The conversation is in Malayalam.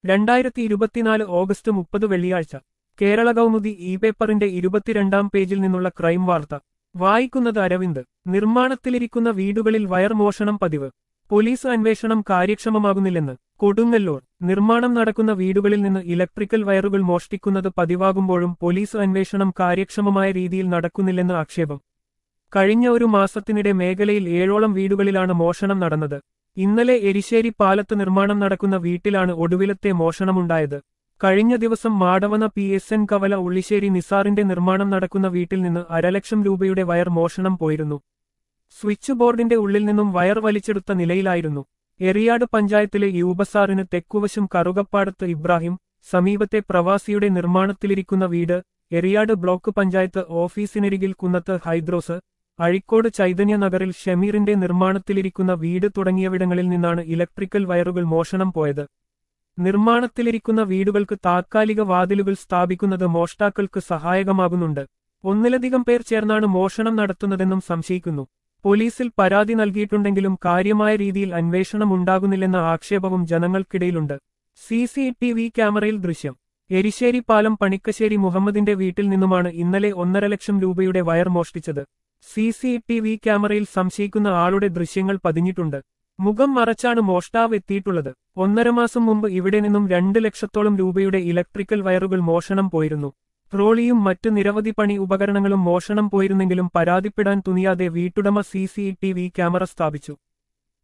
2024 ഓഗസ്റ്റ് 30 വെള്ളിയാഴ്ച കേരള കൗമുദി ഇ പേപ്പറിന്റെ 22-ാം പേജിൽ നിന്നുള്ള ക്രൈം വാർത്ത വായിക്കുന്നത് അരവിന്ദ്. നിർമ്മാണത്തിലിരിക്കുന്ന വീടുകളിൽ വയർ മോഷണം പതിവ്. പോലീസ് അന്വേഷണം കാര്യക്ഷമമാകുന്നില്ലെന്ന് കൊടുങ്ങല്ലൂർ. നിർമ്മാണം നടക്കുന്ന വീടുകളിൽ നിന്ന് ഇലക്ട്രിക്കൽ വയറുകൾ മോഷ്ടിക്കുന്നത് പതിവാകുമ്പോഴും പോലീസ് അന്വേഷണം കാര്യക്ഷമമായ രീതിയിൽ നടക്കുന്നില്ലെന്ന് ആക്ഷേപം. കഴിഞ്ഞ ഒരു മാസത്തിനിടെ മേഖലയിൽ 7ഓളം വീടുകളിലാണ് മോഷണം നടന്നത്. ഇന്നലെ എരിശ്ശേരി പാലത്ത് നിർമ്മാണം നടക്കുന്ന വീട്ടിലാണ് ഒടുവിലത്തെ മോഷണമുണ്ടായത്. കഴിഞ്ഞ ദിവസം മാടവന PSN കവല ഉള്ളിശ്ശേരി നിസാറിന്റെ നിർമ്മാണം നടക്കുന്ന വീട്ടിൽ നിന്ന് 1.5 ലക്ഷം രൂപയുടെ വയർ മോഷണം പോയിരുന്നു. സ്വിച്ച് ബോർഡിന്റെ ഉള്ളിൽ നിന്നും വയർ വലിച്ചെടുത്ത നിലയിലായിരുന്നു. എറിയാട് പഞ്ചായത്തിലെ യൂബസാറിന് തെക്കുവശം കറുകപ്പാടത്ത് ഇബ്രാഹിം, സമീപത്തെ പ്രവാസിയുടെ നിർമ്മാണത്തിലിരിക്കുന്ന വീട്, എറിയാട് ബ്ലോക്ക് പഞ്ചായത്ത് ഓഫീസിനരികിൽ കുന്നത്ത് ഹൈദ്രോസ്, അഴിക്കോട് ചൈതന്യ നഗറിൽ ഷമീറിന്റെ നിർമ്മാണത്തിലിരിക്കുന്ന വീട് തുടങ്ങിയവിടങ്ങളിൽ നിന്നാണ് ഇലക്ട്രിക്കൽ വയറുകൾ മോഷണം പോയത്. നിർമ്മാണത്തിലിരിക്കുന്ന വീടുകൾക്ക് താത്കാലിക വാതിലുകൾ സ്ഥാപിക്കുന്നത് മോഷ്ടാക്കൾക്ക് സഹായകമാകുന്നുണ്ട്. ഒന്നിലധികം പേർ ചേർന്നാണ് മോഷണം നടത്തുന്നതെന്നും സംശയിക്കുന്നു. പോലീസിൽ പരാതി നൽകിയിട്ടുണ്ടെങ്കിലും കാര്യമായ രീതിയിൽ അന്വേഷണം ഉണ്ടാകുന്നില്ലെന്ന ആക്ഷേപവും ജനങ്ങൾക്കിടയിലുണ്ട്. CCTV ക്യാമറയിൽ ദൃശ്യം. എരിശ്ശേരി പാലം പണിക്കശ്ശേരി മുഹമ്മദിന്റെ വീട്ടിൽ നിന്നുമാണ് ഇന്നലെ 1.5 ലക്ഷം രൂപയുടെ വയർ മോഷ്ടിച്ചത്. CCTV ക്യാമറയിൽ സംശയിക്കുന്ന ആളുടെ ദൃശ്യങ്ങൾ പതിഞ്ഞിട്ടുണ്ട്. മുഖം മറച്ചാണ് മോഷ്ടാവ് എത്തിയിട്ടുള്ളത്. 1.5 മാസം മുമ്പ് ഇവിടെ നിന്നും 2 ലക്ഷത്തോളം രൂപയുടെ ഇലക്ട്രിക്കൽ വയറുകൾ മോഷണം പോയിരുന്നു. ട്രോളിയും മറ്റ് നിരവധി പണി ഉപകരണങ്ങളും മോഷണം പോയിരുന്നെങ്കിലും പരാതിപ്പെടാൻ തുനിയാതെ വീട്ടുടമ CCTV ക്യാമറ സ്ഥാപിച്ചു.